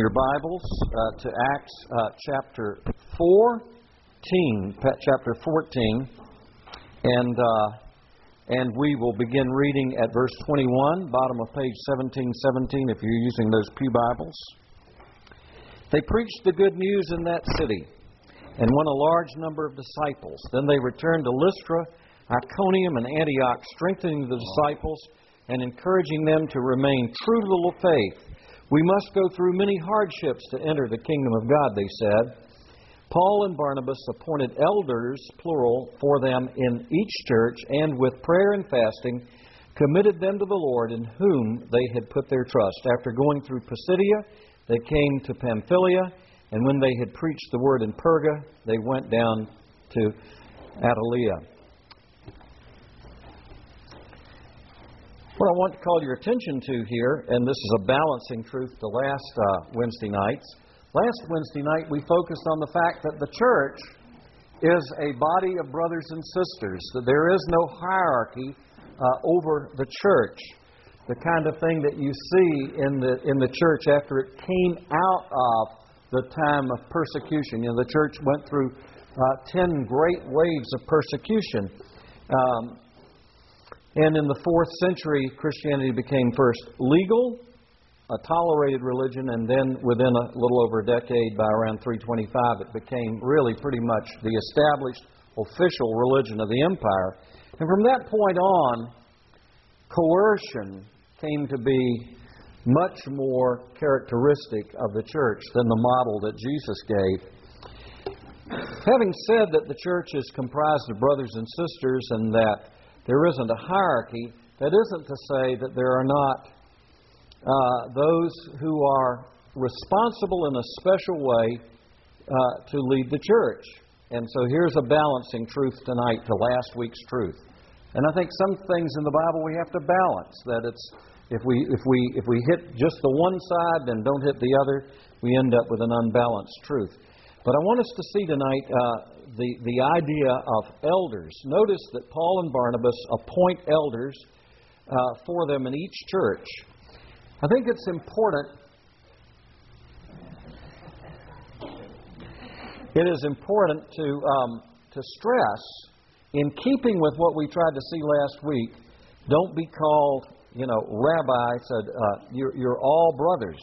your Bibles to Acts chapter 14, and we will begin reading at verse 21, bottom of page 1717, if you're using those pew Bibles. They preached the good news in that city and won a large number of disciples. Then they returned to Lystra, Iconium, and Antioch, strengthening the disciples and encouraging them to remain true to the faith. We must go through many hardships to enter the kingdom of God, they said. Paul and Barnabas appointed elders, plural, for them in each church, and with prayer and fasting committed them to the Lord in whom they had put their trust. After going through Pisidia, they came to Pamphylia, and when they had preached the word in Perga, they went down to Attalia. What I want to call your attention to here, and this is a balancing truth to last Wednesday nights. Last Wednesday night we focused on the fact that the church is a body of brothers and sisters, that there is no hierarchy over the church. The kind of thing that you see in the church after it came out of the time of persecution. You know, the church went through 10 great waves of persecution. And in the 4th century, Christianity became first legal, a tolerated religion, and then within a little over a decade, by around 325, it became really pretty much the established official religion of the empire. And from that point on, coercion came to be much more characteristic of the church than the model that Jesus gave. Having said that the church is comprised of brothers and sisters and that there isn't a hierarchy, that isn't to say that there are not those who are responsible in a special way to lead the church. And so here's a balancing truth tonight to last week's truth. And I think some things in the Bible we have to balance. That it's if we hit just the one side and don't hit the other, we end up with an unbalanced truth. But I want us to see tonight the idea of elders. Notice that Paul and Barnabas appoint elders for them in each church. I think it's important. It is important to stress, in keeping with what we tried to see last week, don't be called, rabbi. Said you're all brothers.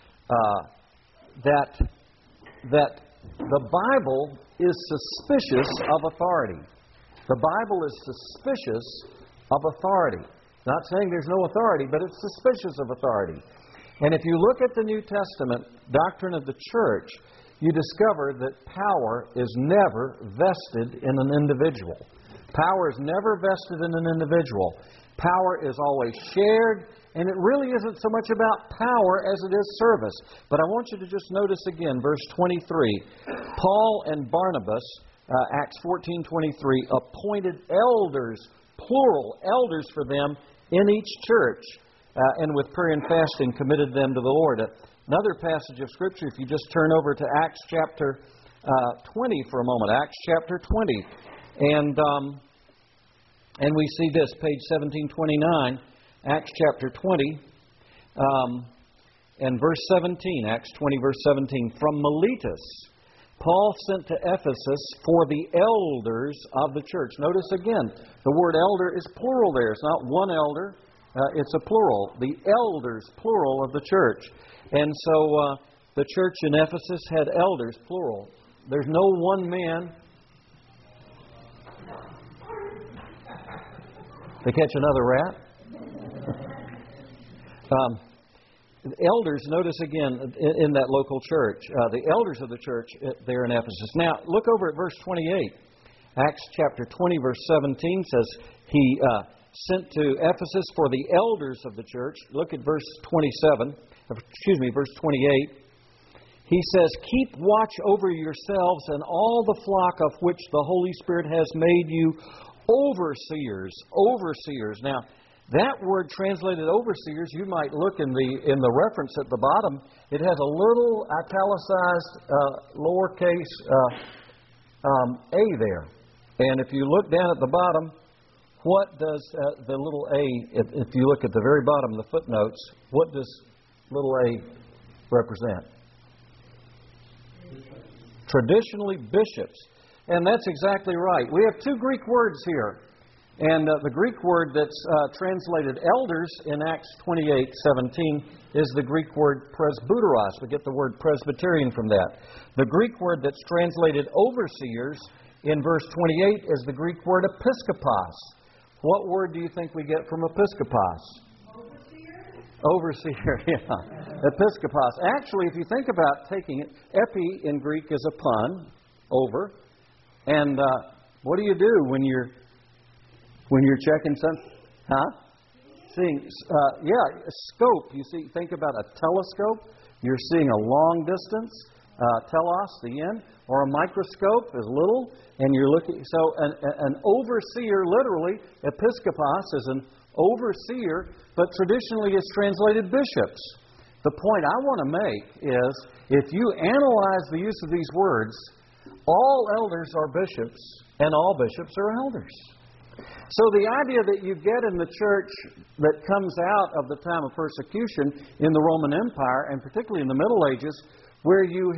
That the Bible is suspicious of authority. The Bible is suspicious of authority. Not saying there's no authority, but it's suspicious of authority. And if you look at the New Testament doctrine of the church, you discover that power is never vested in an individual. Power is never vested in an individual. Power is always shared, and it really isn't so much about power as it is service. But I want you to just notice again, verse 23. Paul and Barnabas, Acts 14:23, appointed elders, plural, elders for them in each church, and with prayer and fasting committed them to the Lord. Another passage of Scripture, if you just turn over to Acts chapter 20 for a moment. Acts chapter 20. And we see this, page 1729, Acts chapter 20, and verse 17, Acts 20, verse 17. From Miletus, Paul sent to Ephesus for the elders of the church. Notice again, the word elder is plural there. It's not one elder, it's a plural. The elders, plural, of the church. And so the church in Ephesus had elders, plural. There's no one man. To catch another rat? Elders, notice again, in that local church, the elders of the church there in Ephesus. Now, look over at verse 28. Acts chapter 20, verse 17 says, he sent to Ephesus for the elders of the church. Look at verse 28. He says, keep watch over yourselves and all the flock of which the Holy Spirit has made you overseers. Overseers. Now, that word translated overseers, you might look in the reference at the bottom. It has a little italicized lowercase a there. And if you look down at the bottom, what does the little a, if you look at the very bottom of the footnotes, what does little a represent? traditionally bishops. And that's exactly right. We have two Greek words here. And the Greek word that's translated elders in Acts 28:17 is the Greek word presbyteros. We get the word Presbyterian from that. The Greek word that's translated overseers in verse 28 is the Greek word episkopos. What word do you think we get from episkopos? Overseer, yeah. Episkopos. Actually, if you think about taking it, epi in Greek is a pun, over. And what do you do when you're checking something? Huh? Seeing, scope. You see, think about a telescope. You're seeing a long distance. Telos, the end. Or a microscope is little, and you're looking. So an overseer, literally, episkopos is an overseer, but traditionally it's translated bishops. The point I want to make is, if you analyze the use of these words, all elders are bishops, and all bishops are elders. So the idea that you get in the church that comes out of the time of persecution in the Roman Empire, and particularly in the Middle Ages, where you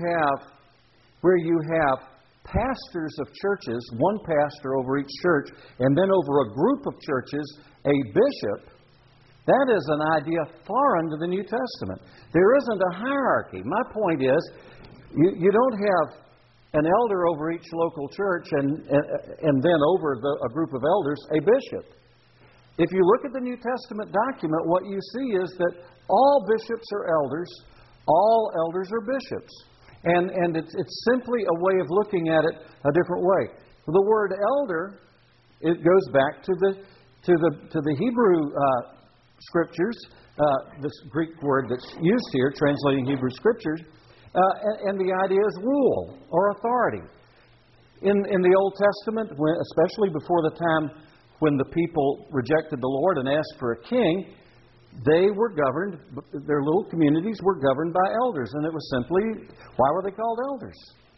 have pastors of churches, one pastor over each church, and then over a group of churches, a bishop, that is an idea foreign to the New Testament. There isn't a hierarchy. My point is, you don't have an elder over each local church and then over a group of elders, a bishop. If you look at the New Testament document, what you see is that all bishops are elders, all elders are bishops. And it's simply a way of looking at it a different way. The word elder, it goes back to the Hebrew Scriptures, this Greek word that's used here, translating Hebrew Scriptures, and the idea is rule or authority. In the Old Testament, especially before the time when the people rejected the Lord and asked for a king, they were governed, their little communities were governed by elders. And it was simply, why were they called elders?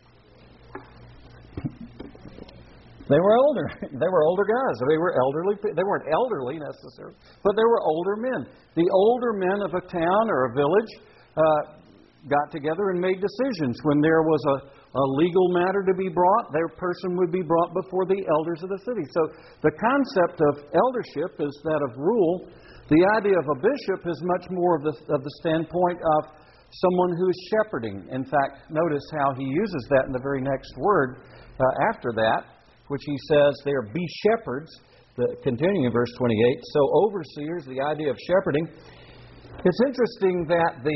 They were older. They were older guys. They were elderly. They weren't elderly necessarily, but they were older men. The older men of a town or a village got together and made decisions. When there was a legal matter to be brought, their person would be brought before the elders of the city. So the concept of eldership is that of rule. The idea of a bishop is much more of the standpoint of someone who is shepherding. In fact, notice how he uses that in the very next word after that, which he says they are be shepherds, continuing in verse 28. So overseers, the idea of shepherding. It's interesting that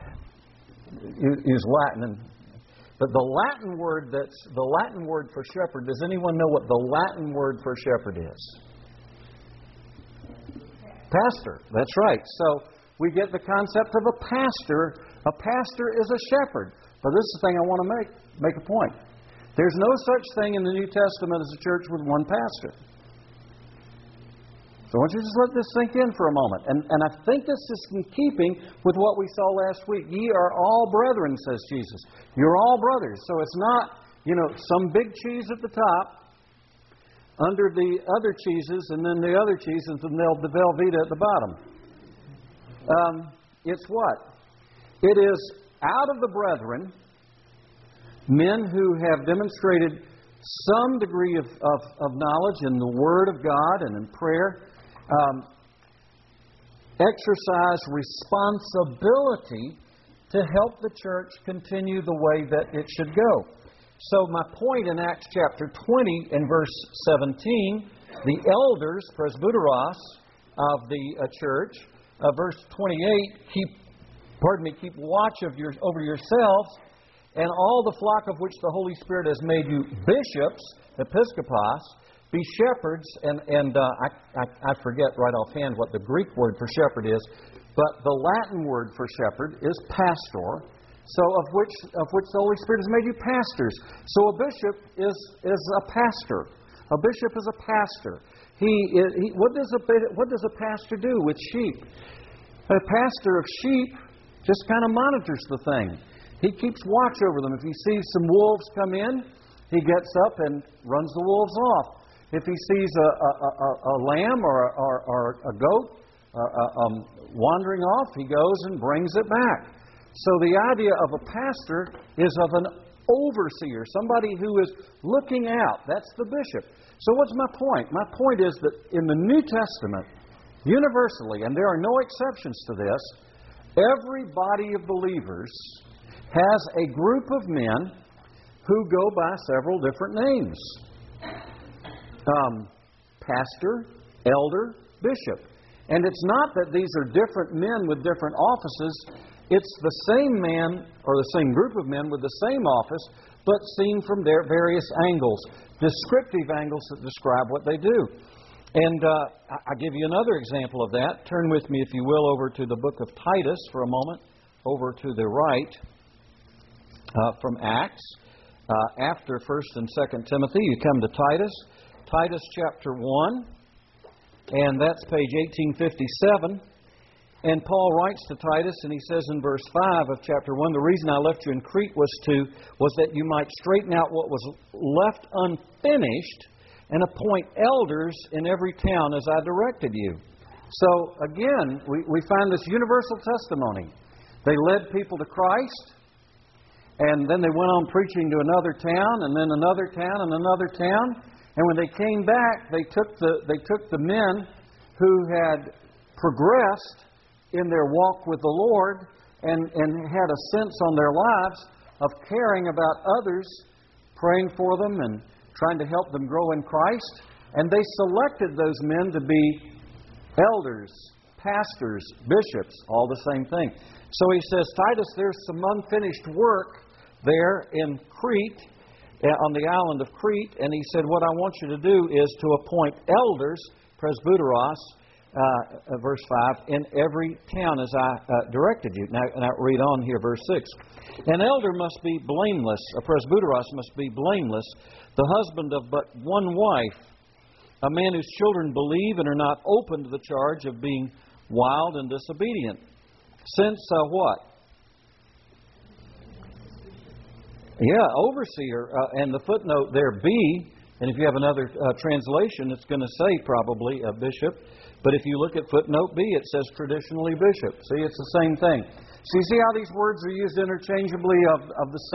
use Latin, but the Latin word for shepherd. Does anyone know what the Latin word for shepherd is? Pastor. That's right. So we get the concept of a pastor. A pastor is a shepherd. But this is the thing I want to make a point. There's no such thing in the New Testament as a church with one pastor. So I want you to just let this sink in for a moment. And I think this is in keeping with what we saw last week. Ye are all brethren, says Jesus. You're all brothers. So it's not, some big cheese at the top under the other cheeses and then the other cheeses and the Velveeta at the bottom. It's what? It is out of the brethren, men who have demonstrated some degree of knowledge in the Word of God and in prayer, exercise responsibility to help the church continue the way that it should go. So my point in Acts chapter 20 and verse 17, the elders, presbyteros of the church, verse 28, keep watch over yourselves and all the flock of which the Holy Spirit has made you bishops, episkopos, be shepherds, and I forget right offhand what the Greek word for shepherd is, but the Latin word for shepherd is pastor. So of which the Holy Spirit has made you pastors. So a bishop is a pastor. A bishop is a pastor. What does a pastor do with sheep? A pastor of sheep just kind of monitors the thing. He keeps watch over them. If he sees some wolves come in, he gets up and runs the wolves off. If he sees a lamb or a goat wandering off, he goes and brings it back. So the idea of a pastor is of an overseer, somebody who is looking out. That's the bishop. So what's my point? My point is that in the New Testament, universally, and there are no exceptions to this, every body of believers has a group of men who go by several different names. Pastor, elder, bishop. And it's not that these are different men with different offices. It's the same man or the same group of men with the same office, but seen from their various angles, descriptive angles that describe what they do. And I'll give you another example of that. Turn with me, if you will, over to the book of Titus for a moment, over to the right from Acts. After 1st and 2nd Timothy, you come to Titus. Titus chapter 1, and that's page 1857. And Paul writes to Titus, and he says in verse 5 of chapter 1, the reason I left you in Crete was that you might straighten out what was left unfinished and appoint elders in every town as I directed you. So again, we find this universal testimony. They led people to Christ, and then they went on preaching to another town, and then another town, and another town. And when they came back, they took the men who had progressed in their walk with the Lord and had a sense on their lives of caring about others, praying for them and trying to help them grow in Christ. And they selected those men to be elders, pastors, bishops, all the same thing. So he says, Titus, there's some unfinished work there in Crete, on the island of Crete, and he said, what I want you to do is to appoint elders, presbyteros, verse 5, in every town as I directed you. Now read on here, verse 6. An elder must be blameless, a presbyteros must be blameless, the husband of but one wife, a man whose children believe and are not open to the charge of being wild and disobedient. Since what? Yeah, overseer, and the footnote there, B, and if you have another translation, it's going to say probably a bishop, but if you look at footnote B, it says traditionally bishop. See, it's the same thing. So you see how these words are used interchangeably of the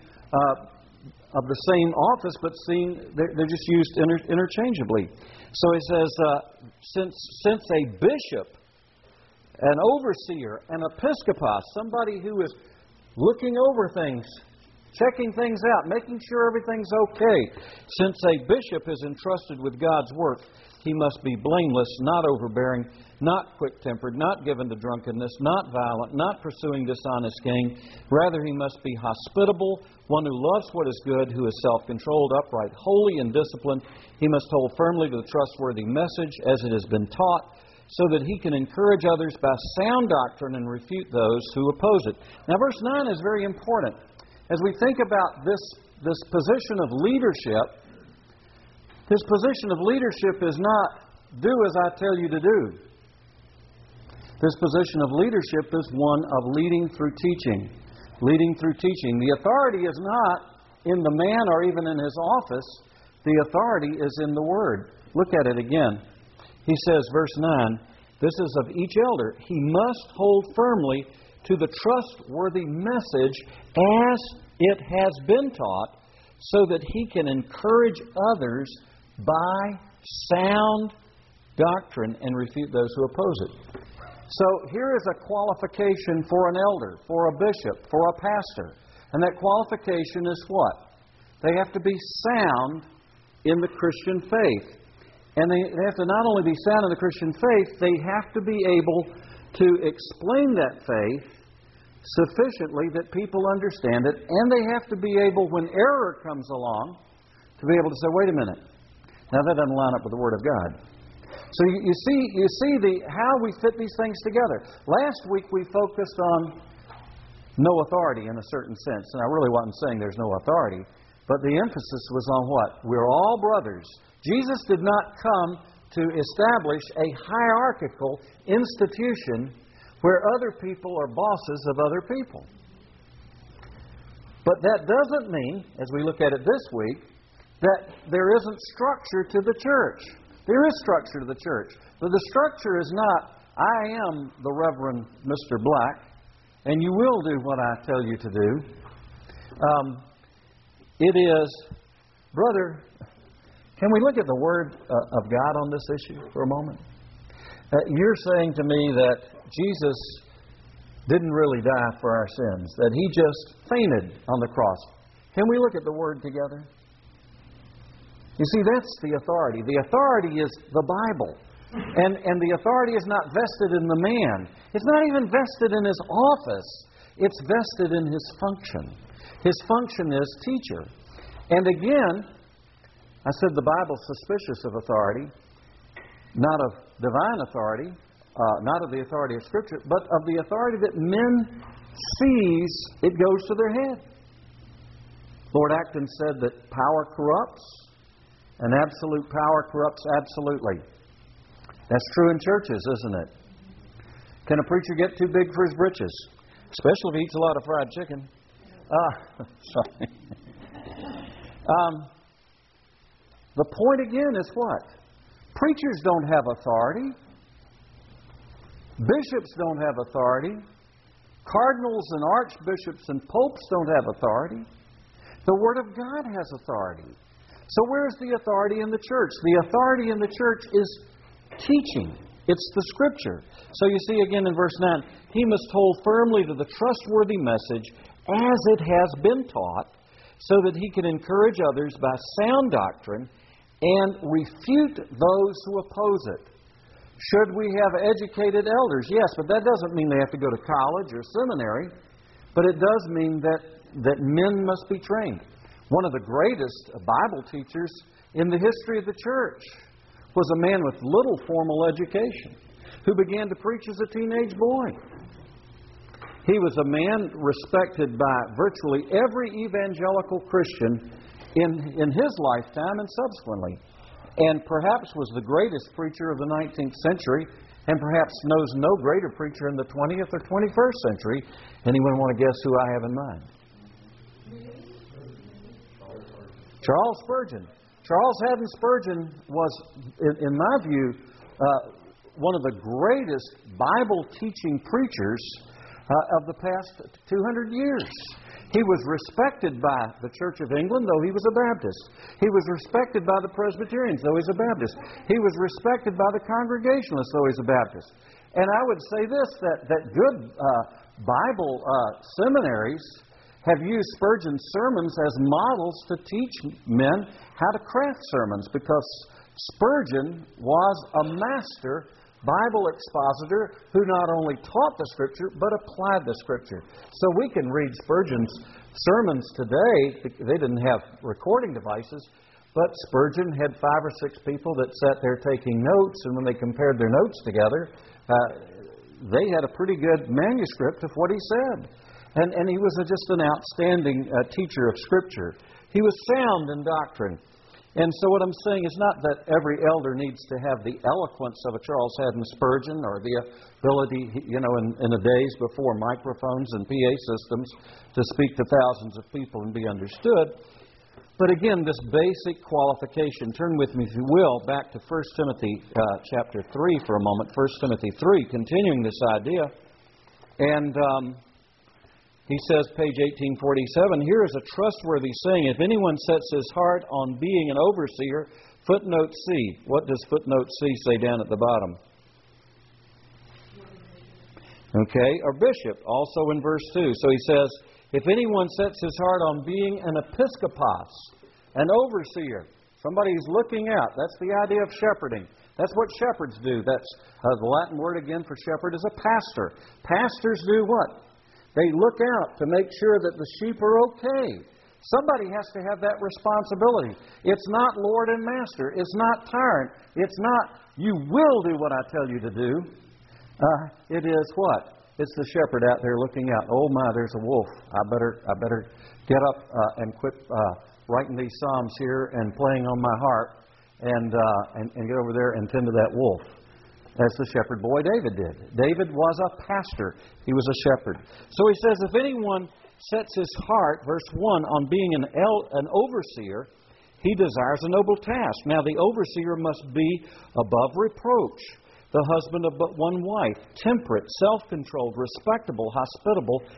same office, but they're just used interchangeably. So he says, since a bishop, an overseer, an episkopos, somebody who is looking over things, checking things out, making sure everything's okay. Since a bishop is entrusted with God's work, he must be blameless, not overbearing, not quick-tempered, not given to drunkenness, not violent, not pursuing dishonest gain. Rather, he must be hospitable, one who loves what is good, who is self-controlled, upright, holy, and disciplined. He must hold firmly to the trustworthy message as it has been taught, so that he can encourage others by sound doctrine and refute those who oppose it. Now, verse 9 is very important. As we think about this position of leadership, his position of leadership is not do as I tell you to do. This position of leadership is one of leading through teaching. Leading through teaching. The authority is not in the man or even in his office. The authority is in the Word. Look at it again. He says, verse 9, this is of each elder. He must hold firmly to the trustworthy message as it has been taught, so that he can encourage others by sound doctrine and refute those who oppose it. So here is a qualification for an elder, for a bishop, for a pastor. And that qualification is what? They have to be sound in the Christian faith. And they have to not only be sound in the Christian faith, they have to be able to explain that faith sufficiently that people understand it, and they have to be able, when error comes along, to be able to say, wait a minute, now that doesn't line up with the Word of God. So you see how we fit these things together. Last week we focused on no authority in a certain sense, and I really wasn't saying there's no authority, but the emphasis was on what? We're all brothers. Jesus did not come to establish a hierarchical institution where other people are bosses of other people. But that doesn't mean, as we look at it this week, that there isn't structure to the church. There is structure to the church. But the structure is not, I am the Reverend Mr. Black, and you will do what I tell you to do. It is, brother, can we look at the Word of God on this issue for a moment? You're saying to me that Jesus didn't really die for our sins, that He just fainted on the cross. Can we look at the Word together? You see, that's the authority. The authority is the Bible. And the authority is not vested in the man. It's not even vested in his office. It's vested in his function. His function is teacher. And again, I said the Bible's suspicious of authority, not of divine authority, not of the authority of Scripture, but of the authority that men seize, it goes to their head. Lord Acton said that power corrupts, and absolute power corrupts absolutely. That's true in churches, isn't it? Can a preacher get too big for his britches? Especially if he eats a lot of fried chicken. Sorry. The point again is what? Preachers don't have authority. Bishops don't have authority. Cardinals and archbishops and popes don't have authority. The Word of God has authority. So where's the authority in the church? The authority in the church is teaching. It's the Scripture. So you see again in verse 9, he must hold firmly to the trustworthy message as it has been taught, so that he can encourage others by sound doctrine and refute those who oppose it. Should we have educated elders? Yes, but that doesn't mean they have to go to college or seminary. But it does mean that men must be trained. One of the greatest Bible teachers in the history of the church was a man with little formal education who began to preach as a teenage boy. He was a man respected by virtually every evangelical Christian in his lifetime and subsequently, and perhaps was the greatest preacher of the 19th century, and perhaps knows no greater preacher in the 20th or 21st century. Anyone want to guess who I have in mind? Charles Spurgeon. Charles Haddon Spurgeon was, in my view, one of the greatest Bible-teaching preachers of the past 200 years. He was respected by the Church of England, though he was a Baptist. He was respected by the Presbyterians, though he's a Baptist. He was respected by the Congregationalists, though he's a Baptist. And I would say this, that good Bible seminaries have used Spurgeon's sermons as models to teach men how to craft sermons, because Spurgeon was a master Bible expositor who not only taught the Scripture, but applied the Scripture. So we can read Spurgeon's sermons today. They didn't have recording devices, but Spurgeon had 5 or 6 people that sat there taking notes, and when they compared their notes together, they had a pretty good manuscript of what he said. And he was just an outstanding teacher of Scripture. He was sound in doctrine. And so what I'm saying is not that every elder needs to have the eloquence of a Charles Haddon Spurgeon, or the ability, in the days before microphones and PA systems, to speak to thousands of people and be understood. But again, this basic qualification. Turn with me, if you will, back to 1 Timothy chapter 3 for a moment. 1 Timothy 3, continuing this idea. And he says, page 1847, here is a trustworthy saying, if anyone sets his heart on being an overseer, footnote C. What does footnote C say down at the bottom? Okay, or bishop, also in verse 2. So he says, if anyone sets his heart on being an episkopos, an overseer, somebody who's looking out. That's the idea of shepherding. That's what shepherds do. That's the Latin word again for shepherd is a pastor. Pastors do what? They look out to make sure that the sheep are okay. Somebody has to have that responsibility. It's not Lord and Master. It's not tyrant. It's not, you will do what I tell you to do. It is what? It's the shepherd out there looking out. Oh my, there's a wolf. I better get up and quit writing these psalms here and playing on my harp and get over there and tend to that wolf. As the shepherd boy David did. David was a pastor. He was a shepherd. So he says, if anyone sets his heart, verse 1, on being an overseer, he desires a noble task. Now the overseer must be above reproach, the husband of but one wife, temperate, self-controlled, respectable, hospitable,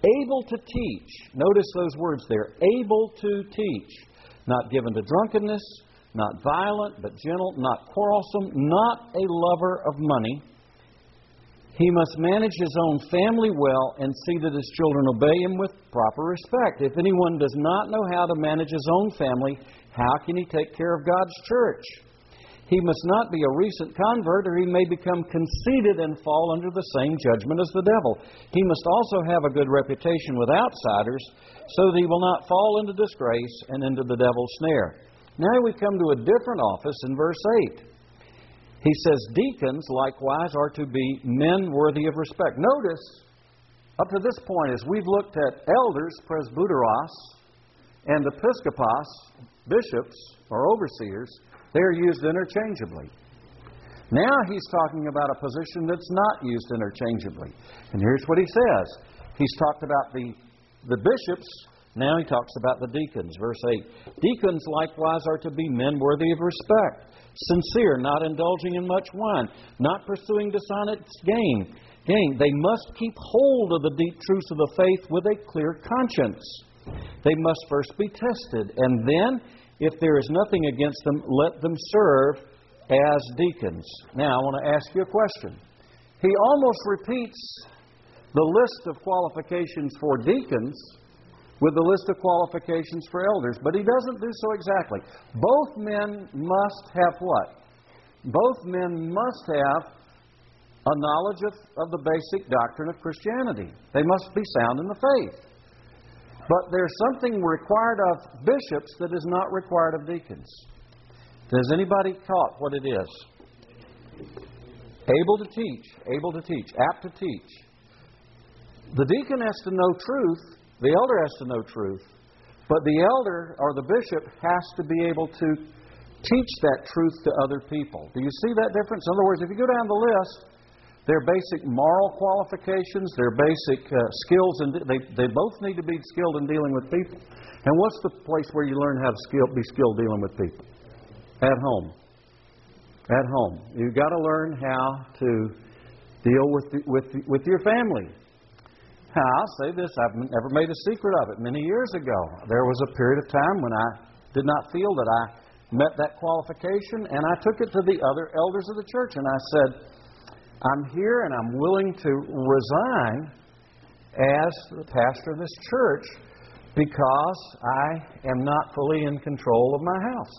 able to teach. Notice those words there. Able to teach. Not given to drunkenness, not violent, but gentle, not quarrelsome, not a lover of money. He must manage his own family well and see that his children obey him with proper respect. If anyone does not know how to manage his own family, how can he take care of God's church? He must not be a recent convert, or he may become conceited and fall under the same judgment as the devil. He must also have a good reputation with outsiders, so that he will not fall into disgrace and into the devil's snare. Now we come to a different office in verse 8. He says, deacons likewise are to be men worthy of respect. Notice, up to this point, as we've looked at elders, presbyteros, and episkopos, bishops or overseers, they are used interchangeably. Now he's talking about a position that's not used interchangeably. And here's what he says. He's talked about the bishops. Now he talks about the deacons. Verse 8. Deacons likewise are to be men worthy of respect, sincere, not indulging in much wine, not pursuing dishonest gain. They must keep hold of the deep truths of the faith with a clear conscience. They must first be tested, and then, if there is nothing against them, let them serve as deacons. Now, I want to ask you a question. He almost repeats the list of qualifications for deacons with the list of qualifications for elders, but he doesn't do so exactly. Both men must have what? Both men must have a knowledge of the basic doctrine of Christianity. They must be sound in the faith. But there's something required of bishops that is not required of deacons. Has anybody caught what it is? Able to teach, apt to teach. The deacon has to know truth, the elder has to know truth, but the elder or the bishop has to be able to teach that truth to other people. Do you see that difference? In other words, if you go down the list, their basic moral qualifications, their basic skills, and they both need to be skilled in dealing with people. And what's the place where you learn how to be skilled dealing with people? At home. At home. You've got to learn how to deal with your family. Now, I'll say this, I've never made a secret of it. Many years ago, there was a period of time when I did not feel that I met that qualification, and I took it to the other elders of the church, and I said, I'm here and I'm willing to resign as the pastor of this church because I am not fully in control of my house.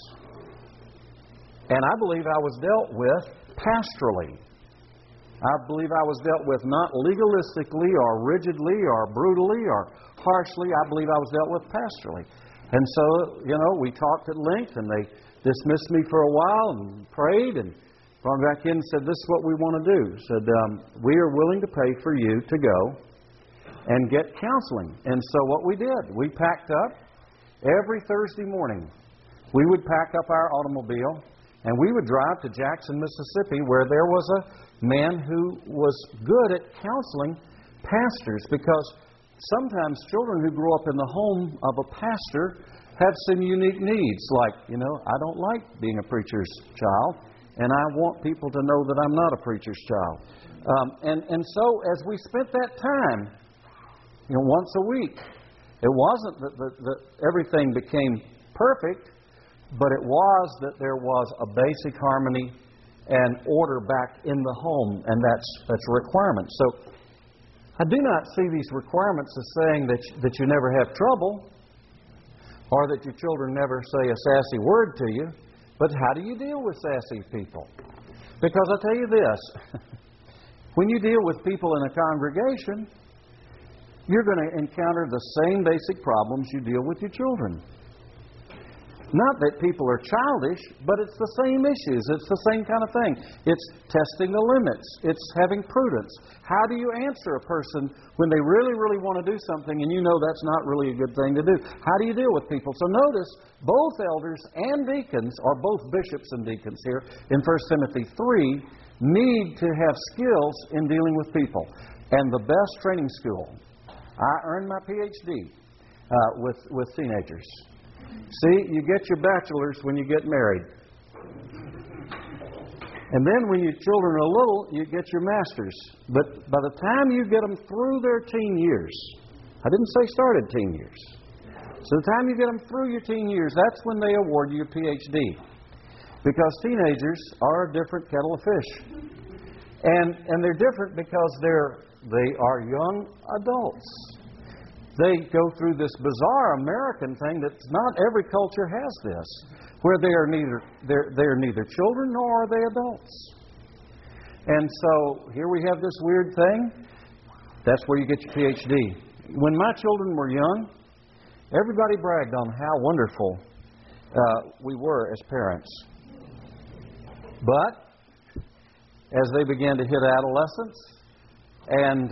And I believe I was dealt with pastorally. I believe I was dealt with not legalistically or rigidly or brutally or harshly. I believe I was dealt with pastorally. And so, we talked at length, and they dismissed me for a while and prayed and brought me back in and said, this is what we want to do. Said, we are willing to pay for you to go and get counseling. And so what we did, we packed up every Thursday morning. We would pack up our automobile and we would drive to Jackson, Mississippi, where there was a man who was good at counseling pastors, because sometimes children who grow up in the home of a pastor have some unique needs, like, I don't like being a preacher's child. And I want people to know that I'm not a preacher's child. And so as we spent that time, once a week, it wasn't that everything became perfect, but it was that there was a basic harmony and order back in the home, and that's a requirement. So I do not see these requirements as saying that you never have trouble, or that your children never say a sassy word to you. But how do you deal with sassy people? Because I'll tell you this, when you deal with people in a congregation, you're going to encounter the same basic problems you deal with your children. Not that people are childish, but it's the same issues. It's the same kind of thing. It's testing the limits. It's having prudence. How do you answer a person when they really, really want to do something and you know that's not really a good thing to do? How do you deal with people? So notice, both elders and deacons, or both bishops and deacons here in 1 Timothy 3, need to have skills in dealing with people. And the best training school, I earned my PhD with teenagers. See, you get your bachelor's when you get married. And then when your children are little, you get your master's. But by the time you get them through their teen years, I didn't say start at teen years. So the time you get them through your teen years, that's when they award you your PhD. Because teenagers are a different kettle of fish. And they're different because they are young adults. They go through this bizarre American thing that not every culture has this, where they are neither children nor are they adults. And so here we have this weird thing. That's where you get your PhD. When my children were young, everybody bragged on how wonderful we were as parents. But as they began to hit adolescence, and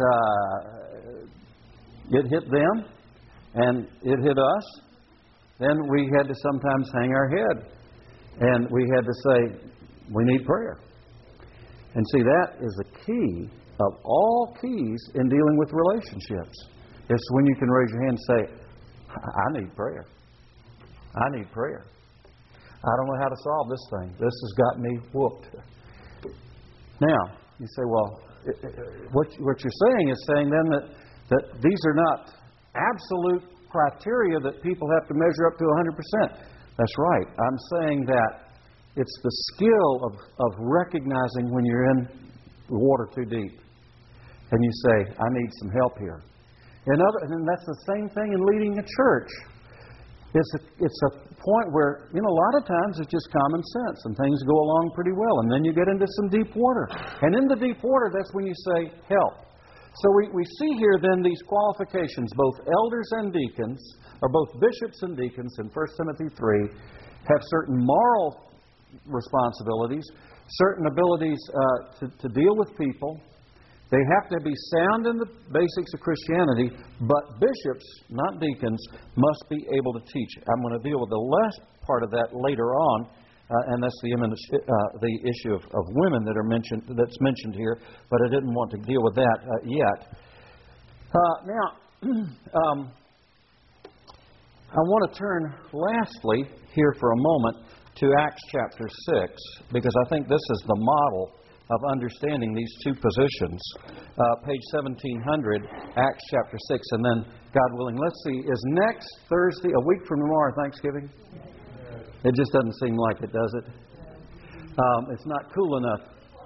it hit them, and it hit us, then we had to sometimes hang our head. And we had to say, we need prayer. And see, that is the key of all keys in dealing with relationships. It's when you can raise your hand and say, I need prayer. I need prayer. I don't know how to solve this thing. This has got me whooped. Now, you say, well, what you're saying is saying then that these are not absolute criteria that people have to measure up to 100%. That's right. I'm saying that it's the skill of recognizing when you're in the water too deep. And you say, I need some help here. And that's the same thing in leading a church. It's a point where, a lot of times it's just common sense and things go along pretty well. And then you get into some deep water. And in the deep water, that's when you say, help. So we see here then these qualifications, both elders and deacons, or both bishops and deacons in 1 Timothy 3, have certain moral responsibilities, certain abilities to deal with people. They have to be sound in the basics of Christianity, but bishops, not deacons, must be able to teach. I'm going to deal with the last part of that later on, and that's the issue of women that's mentioned here, but I didn't want to deal with that yet. Now, I want to turn lastly here for a moment to Acts chapter 6, because I think this is the model of understanding these two positions. Page 1700, Acts chapter 6, and then, God willing, let's see, is next Thursday, a week from tomorrow, Thanksgiving? It just doesn't seem like it, does it? It's not cool enough.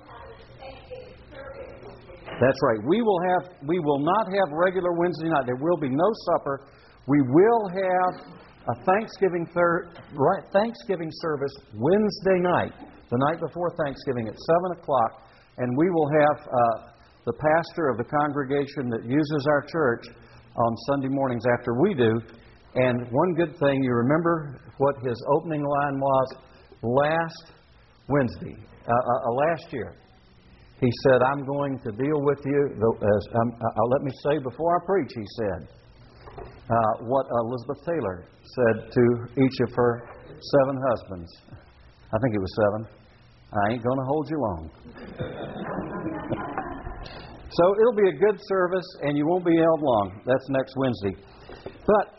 That's right. We will not have regular Wednesday night. There will be no supper. We will have a Thanksgiving service Wednesday night, the night before Thanksgiving at 7 o'clock, and we will have the pastor of the congregation that uses our church on Sunday mornings after we do. And one good thing, you remember what his opening line was last Wednesday, last year. He said, I'm going to deal with you, let me say before I preach, he said, what Elizabeth Taylor said to each of her 7 husbands. I think it was 7. I ain't going to hold you long. So it'll be a good service, and you won't be held long. That's next Wednesday. But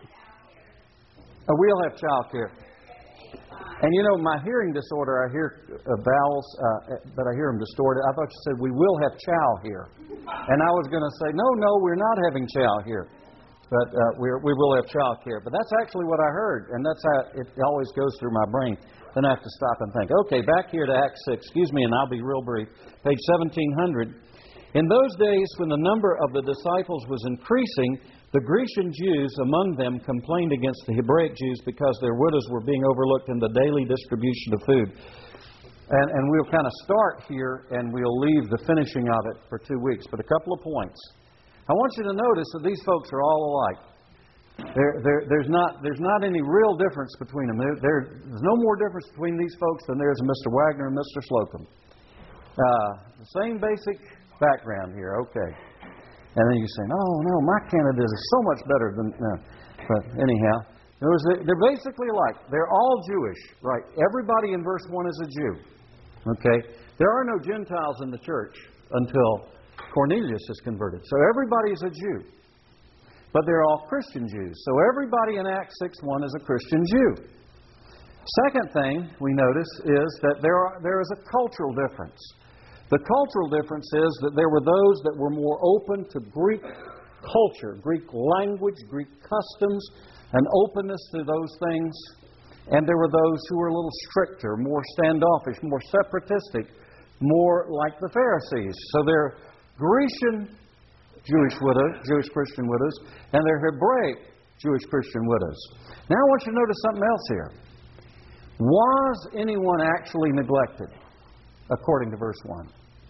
we'll have child care. And my hearing disorder, I hear vowels, but I hear them distorted. I thought you said we will have chow here. And I was going to say, no, we're not having chow here. But we will have child care. But that's actually what I heard. And that's how it always goes through my brain. Then I have to stop and think. Okay, back here to Acts 6. Excuse me, and I'll be real brief. Page 1700. In those days, when the number of the disciples was increasing, the Grecian Jews among them complained against the Hebraic Jews because their widows were being overlooked in the daily distribution of food. And we'll kind of start here, and we'll leave the finishing of it for 2 weeks. But a couple of points. I want you to notice that these folks are all alike. There's not any real difference between them. There's no more difference between these folks than there is in Mr. Wagner and Mr. Slocum. The same basic background here, okay. And then you say, no, my candidate is so much better than... But anyhow, they're basically alike. They're all Jewish, right? Everybody in verse 1 is a Jew. Okay? There are no Gentiles in the church until Cornelius is converted. So everybody's a Jew. But they're all Christian Jews. So everybody in Acts 6:1 is a Christian Jew. Second thing we notice is that there is a cultural difference. The cultural difference is that there were those that were more open to Greek culture, Greek language, Greek customs, an openness to those things. And there were those who were a little stricter, more standoffish, more separatistic, more like the Pharisees. So there are Grecian Jewish widows, Jewish Christian widows, and there are Hebraic Jewish Christian widows. Now I want you to notice something else here. Was anyone actually neglected? According to verse 1.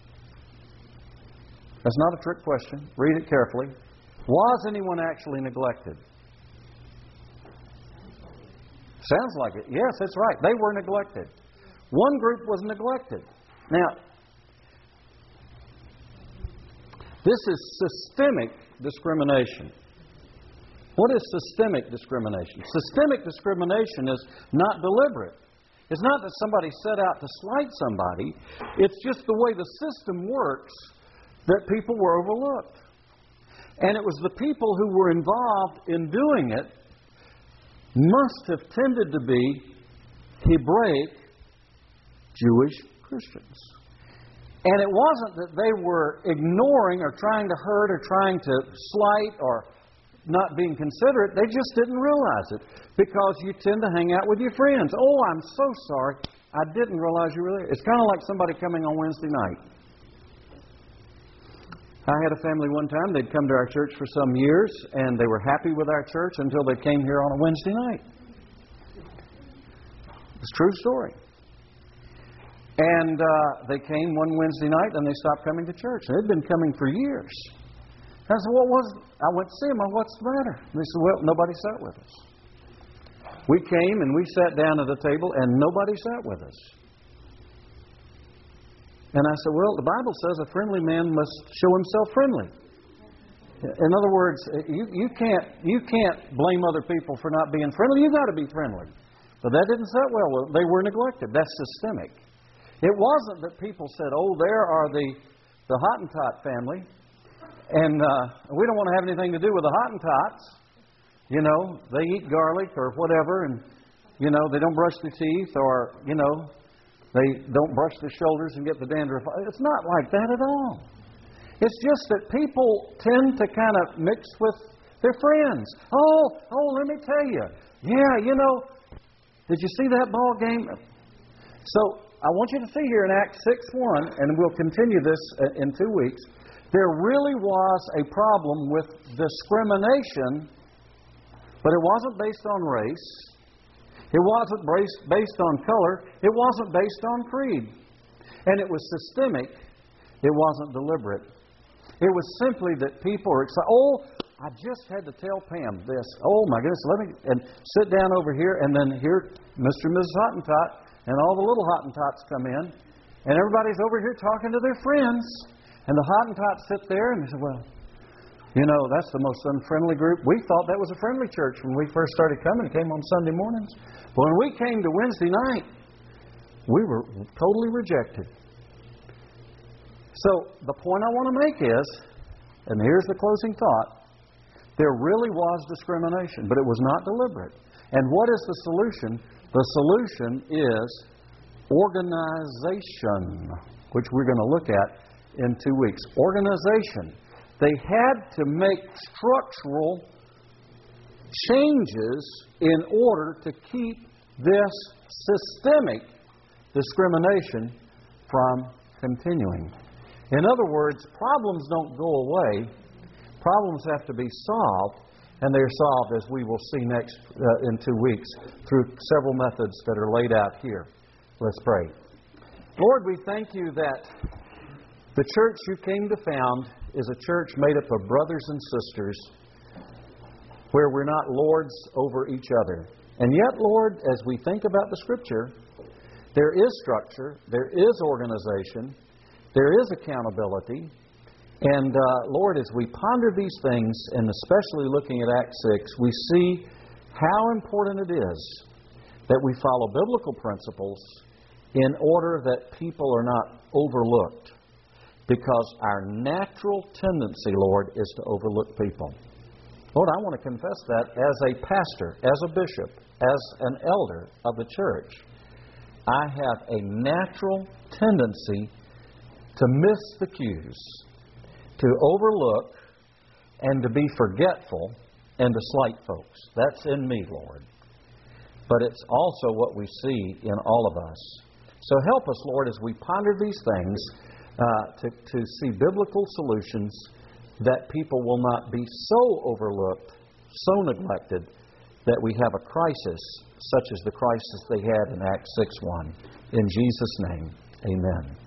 That's not a trick question. Read it carefully. Was anyone actually neglected? Sounds like it. Yes, that's right. They were neglected. One group was neglected. Now, this is systemic discrimination. What is systemic discrimination? Systemic discrimination is not deliberate. It's not that somebody set out to slight somebody. It's just the way the system works that people were overlooked. And it was the people who were involved in doing it must have tended to be Hebraic Jewish Christians. And it wasn't that they were ignoring or trying to hurt or trying to slight or not being considerate. They just didn't realize it because you tend to hang out with your friends. Oh, I'm so sorry. I didn't realize you were there. It's kind of like somebody coming on Wednesday night. I had a family one time. They'd come to our church for some years, and they were happy with our church until they came here on a Wednesday night. It's a true story. And they came one Wednesday night, and they stopped coming to church. And they'd been coming for years. I said, what was it? I went to see them. What's the matter? And they said, well, nobody sat with us. We came and we sat down at a table, and nobody sat with us. And I said, well, the Bible says a friendly man must show himself friendly. In other words, you can't blame other people for not being friendly. You've got to be friendly. But that didn't sit well. They were neglected. That's systemic. It wasn't that people said, oh, there are the Hottentot family, and we don't want to have anything to do with the Hottentots. You know, they eat garlic or whatever, and, you know, they don't brush their teeth, or, you know, they don't brush their shoulders and get the dandruff. It's not like that at all. It's just that people tend to kind of mix with their friends. Oh, let me tell you. Yeah, you know, did you see that ball game? So I want you to see here in Acts 6:1, and we'll continue this in 2 weeks. There really was a problem with discrimination, but it wasn't based on race. It wasn't based on color. It wasn't based on creed. And it was systemic. It wasn't deliberate. It was simply that people were excited. Oh, I just had to tell Pam this. Oh, my goodness. And sit down over here, and then here Mr. and Mrs. Hottentot and all the little Hottentots come in. And everybody's over here talking to their friends. And the Hottentots sit there, and they say, well, you know, that's the most unfriendly group. We thought that was a friendly church when we first started coming. It came on Sunday mornings. But when we came to Wednesday night, we were totally rejected. So the point I want to make is, and here's the closing thought, there really was discrimination, but it was not deliberate. And what is the solution? The solution is organization, which we're going to look at in 2 weeks. Organization. They had to make structural changes in order to keep this systemic discrimination from continuing. In other words, problems don't go away. Problems have to be solved, and they're solved, as we will see next in 2 weeks, through several methods that are laid out here. Let's pray. Lord, we thank you that the church you came to found is a church made up of brothers and sisters where we're not lords over each other. And yet, Lord, as we think about the Scripture, there is structure, there is organization, there is accountability. And, Lord, as we ponder these things, and especially looking at Acts 6, we see how important it is that we follow biblical principles in order that people are not overlooked. Because our natural tendency, Lord, is to overlook people. Lord, I want to confess that as a pastor, as a bishop, as an elder of the church. I have a natural tendency to miss the cues, to overlook, and to be forgetful and to slight folks. That's in me, Lord. But it's also what we see in all of us. So help us, Lord, as we ponder these things, to see biblical solutions that people will not be so overlooked, so neglected, that we have a crisis such as the crisis they had in Acts 6:1. In Jesus' name, amen.